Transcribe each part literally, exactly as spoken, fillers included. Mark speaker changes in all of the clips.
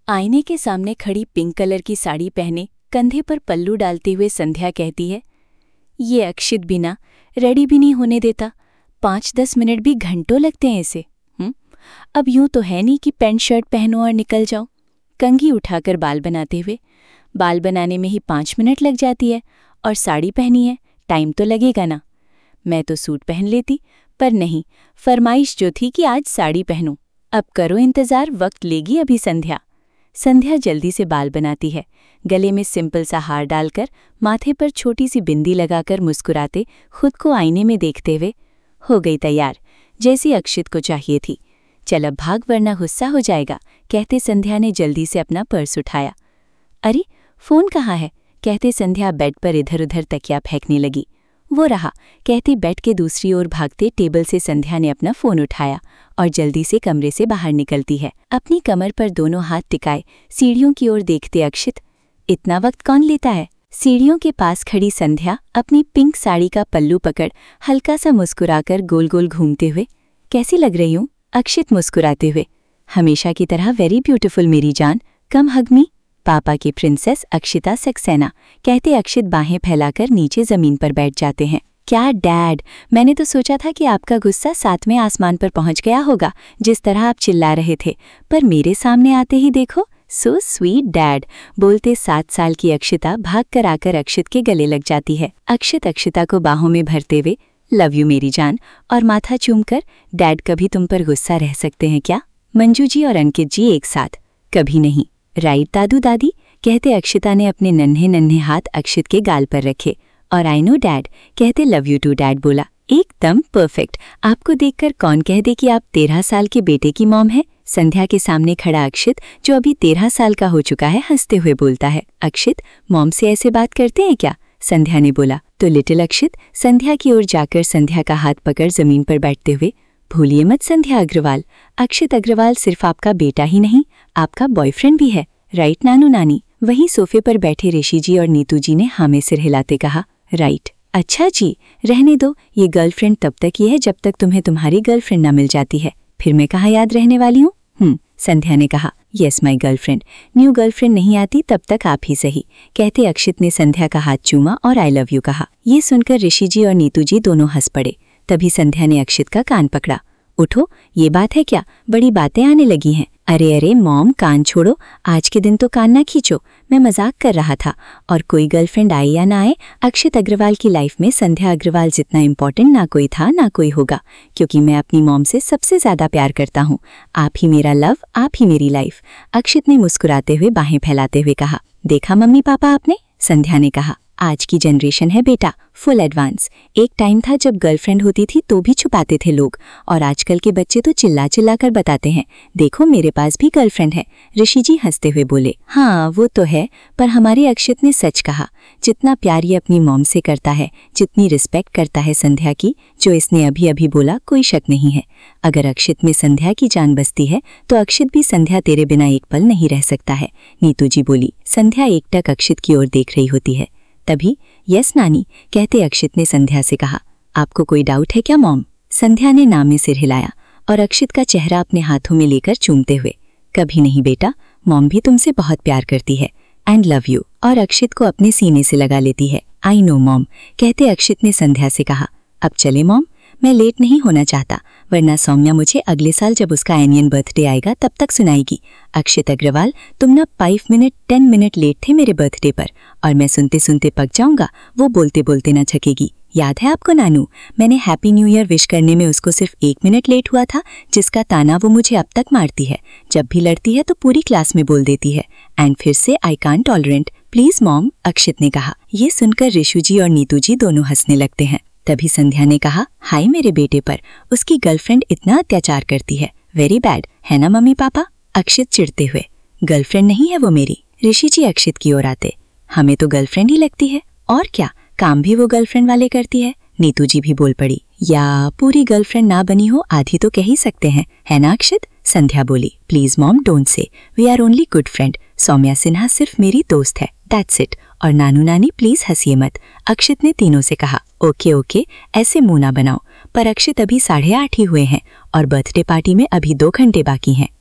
Speaker 1: आईने के सामने खड़ी पिंक कलर की साड़ी पहने कंधे पर पल्लू डालते हुए संध्या कहती है, ये अक्षित बिना रेडी भी नहीं होने देता। पाँच दस मिनट भी घंटों लगते हैं इसे। हम्म अब यूं तो है नहीं कि पैंट शर्ट पहनो और निकल जाओ। कंघी उठाकर बाल बनाते हुए, बाल बनाने में ही पाँच मिनट लग जाती है और साड़ी पहनी है, टाइम तो लगेगा ना। मैं तो सूट पहन लेती, पर नहीं, फरमाइश जो थी कि आज साड़ी पहनूं। अब करो इंतज़ार, वक्त लेगी अभी संध्या। संध्या जल्दी से बाल बनाती है, गले में सिंपल सा हार डालकर, माथे पर छोटी सी बिंदी लगाकर मुस्कुराते खुद को आईने में देखते हुए हो गई तैयार, जैसी अक्षित को चाहिए थी। चल अब भाग वरना गुस्सा हो जाएगा, कहते संध्या ने जल्दी से अपना पर्स उठाया। अरे फ़ोन कहाँ है, कहते संध्या बेड पर इधर उधर तकिया फेंकने लगी। वो रहा, कहते बेड के दूसरी ओर भागते टेबल से संध्या ने अपना फ़ोन उठाया और जल्दी से कमरे से बाहर निकलती है। अपनी कमर पर दोनों हाथ टिकाए सीढ़ियों की ओर देखते अक्षित, इतना वक्त कौन लेता है। सीढ़ियों के पास खड़ी संध्या अपनी पिंक साड़ी का पल्लू पकड़ हल्का सा मुस्कुराकर गोल गोल घूमते हुए, कैसी लग रही हूँ, अक्षित मुस्कुराते हुए। हमेशा की तरह वेरी ब्यूटीफुल मेरी जान, कम हग मी। पापा की प्रिंसेस अक्षिता सक्सेना, कहते अक्षित बाहें फैलाकर नीचे जमीन पर बैठ जाते हैं। क्या डैड, मैंने तो सोचा था कि आपका गुस्सा सातवें आसमान पर पहुंच गया होगा, जिस तरह आप चिल्ला रहे थे, पर मेरे सामने आते ही देखो, सो स्वीट डैड। बोलते सात साल की अक्षिता भाग कर आकर अक्षित के गले लग जाती है। अक्षित अक्षिता को बाहों में भरते हुए लव यू मेरी जान और माथा चूमकर, डैड कभी तुम पर गुस्सा रह सकते हैं क्या। मंजू जी और अंकित जी एक साथ, कभी नहीं, राइट दादू दादी, कहते अक्षिता ने अपने नन्हे नन्हे हाथ अक्षित के गाल पर रखे और आई नो डैड, कहते लव यू टू डैड बोला। एकदम परफेक्ट, आपको देखकर कौन कह दे कि आप तेरह साल के बेटे की मॉम है। संध्या के सामने खड़ा अक्षित, जो अभी तेरह साल का हो चुका है, हंसते हुए बोलता है, अक्षित मॉम से ऐसे बात करते हैं क्या। संध्या ने बोला। तो लिटिल अक्षित संध्या की ओर जाकर संध्या का हाथ पकड़ जमीन पर बैठते हुए, भूलिए मत संध्या अग्रवाल, अक्षित अग्रवाल सिर्फ आपका बेटा ही नहीं, आपका बॉयफ्रेंड भी है, राइट नानू नानी। वहीं सोफे पर बैठे ऋषि जी और नीतू जी ने हाँ में सिर हिलाते कहा, राइट। अच्छा जी, रहने दो, ये गर्लफ्रेंड तब तक ही है जब तक तुम्हें तुम्हारी गर्लफ्रेंड ना मिल जाती है, फिर मैं कहाँ याद रहने वाली हूँ। हम्म संध्या ने कहा, yes my girlfriend, new girlfriend नहीं आती तब तक आप ही सही, कहते अक्षित ने संध्या का हाथ चूमा और आई लव यू कहा। ये सुनकर ऋषि जी और नीतू जी दोनों हंस पड़े। तभी संध्या ने अक्षित का कान पकड़ा, उठो, ये बात है क्या, बड़ी बातें आने लगी हैं। अरे अरे मॉम, कान छोड़ो, आज के दिन तो कान ना खींचो, मैं मजाक कर रहा था। और कोई गर्लफ्रेंड आए या ना आए, अक्षित अग्रवाल की लाइफ में संध्या अग्रवाल जितना इम्पोर्टेंट ना कोई था ना कोई होगा, क्योंकि मैं अपनी मॉम से सबसे ज्यादा प्यार करता हूँ। आप ही मेरा लव, आप ही मेरी लाइफ, अक्षित ने मुस्कुराते हुए बाहें फैलाते हुए कहा। देखा मम्मी पापा आपने, संध्या ने कहा, आज की जनरेशन है बेटा फुल एडवांस। एक टाइम था जब गर्लफ्रेंड होती थी तो भी छुपाते थे लोग, और आजकल के बच्चे तो चिल्ला चिल्ला कर बताते हैं, देखो मेरे पास भी गर्लफ्रेंड है। ऋषि जी हंसते हुए बोले, हाँ वो तो है, पर हमारे अक्षित ने सच कहा। जितना प्यार ये अपनी मॉम से करता है, जितनी रिस्पेक्ट करता है संध्या की, जो इसने अभी अभी बोला, कोई शक नहीं है। अगर अक्षित में संध्या की जान बसती है तो अक्षित भी संध्या तेरे बिना एक पल नहीं रह सकता है, नीतू जी बोली। संध्या एकटक अक्षित की ओर देख रही होती है। तभी यस नानी, कहते अक्षित ने संध्या से कहा, आपको कोई डाउट है क्या मॉम। संध्या ने नाम में सिर हिलाया और अक्षित का चेहरा अपने हाथों में लेकर चूमते हुए, कभी नहीं बेटा, मॉम भी तुमसे बहुत प्यार करती है एंड लव यू, और अक्षित को अपने सीने से लगा लेती है। आई नो मॉम, कहते अक्षित ने संध्या से कहा। अब चले मॉम, मैं लेट नहीं होना चाहता, वरना सौम्या मुझे अगले साल जब उसका एनियन बर्थडे आएगा तब तक सुनाएगी। अक्षित अग्रवाल, तुम ना five minute ten minute late थे मेरे बर्थडे पर, और मैं सुनते सुनते पक जाऊंगा, वो बोलते बोलते ना छकेगी। याद है आपको नानू, मैंने हैप्पी न्यू ईयर विश करने में उसको सिर्फ एक मिनट लेट हुआ था, जिसका ताना वो मुझे अब तक मारती है। जब भी लड़ती है तो पूरी क्लास में बोल देती है, एंड फिर से I can't tolerant, please mom, Akshit ने कहा। ये सुनकर ऋषु जी और नीतू जी दोनों हंसने लगते हैं। तभी संध्या ने कहा, हाय मेरे बेटे पर उसकी गर्लफ्रेंड इतना अत्याचार करती है, वेरी बैड, है ना मम्मी पापा। अक्षित चिढ़ते हुए, गर्लफ्रेंड नहीं है वो मेरी। ऋषि जी अक्षित की ओर आते, हमें तो गर्लफ्रेंड ही लगती है, और क्या, काम भी वो गर्लफ्रेंड वाले करती है। नीतू जी भी बोल पड़ी, या पूरी गर्लफ्रेंड ना बनी हो, आधी तो कह ही सकते हैं, है ना अक्षित। संध्या बोली, please mom don't say, we are only good friend, Saumya Sinha सिर्फ मेरी दोस्त है, दैट्स इट, और नानू नानी प्लीज हंसिए मत। अक्षित ने तीनों से कहा, ओके ओके, ऐसे मुंह ना बनाओ। पर अक्षित अभी साढ़े आठ ही हुए हैं और बर्थडे पार्टी में अभी दो घंटे बाकी हैं।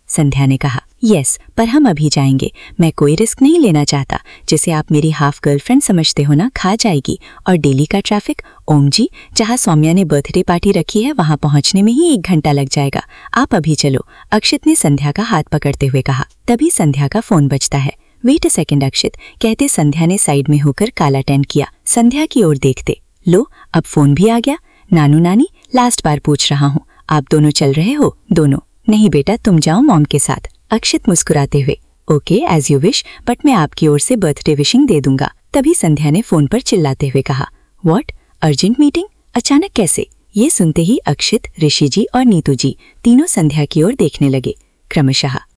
Speaker 2: संध्या ने कहा। यस, पर हम अभी जाएंगे। मैं कोई रिस्क नहीं लेना चाहता, जिसे आप मेरी हाफ गर्लफ्रेंड समझते हो ना, खा जाएगी। और डेली का ट्रैफिक, ओम जी, जहाँ सौम्या ने बर्थडे पार्टी रखी है वहाँ पहुँचने में ही एक घंटा लग जाएगा। आप अभी चलो, अक्षित ने संध्या का हाथ पकड़ते हुए कहा। तभी संध्या का फोन बजता है। वेट अ सेकेंड अक्षित, कहते संध्या ने साइड में होकर काला टेन किया। संध्या की ओर देखते, लो अब फोन भी आ गया। नानू नानी, लास्ट बार पूछ रहा हूँ, आप दोनों चल रहे हो? दोनों? नहीं बेटा, तुम जाओ मॉम के साथ। अक्षित मुस्कुराते हुए, okay as you wish, but मैं आपकी ओर से बर्थडे विशिंग दे दूंगा। तभी संध्या ने फोन पर चिल्लाते हुए कहा, व्हाट, अर्जेंट मीटिंग? अचानक कैसे? ये सुनते ही अक्षित, ऋषि जी और नीतू जी तीनों संध्या की ओर देखने लगे। क्रमशः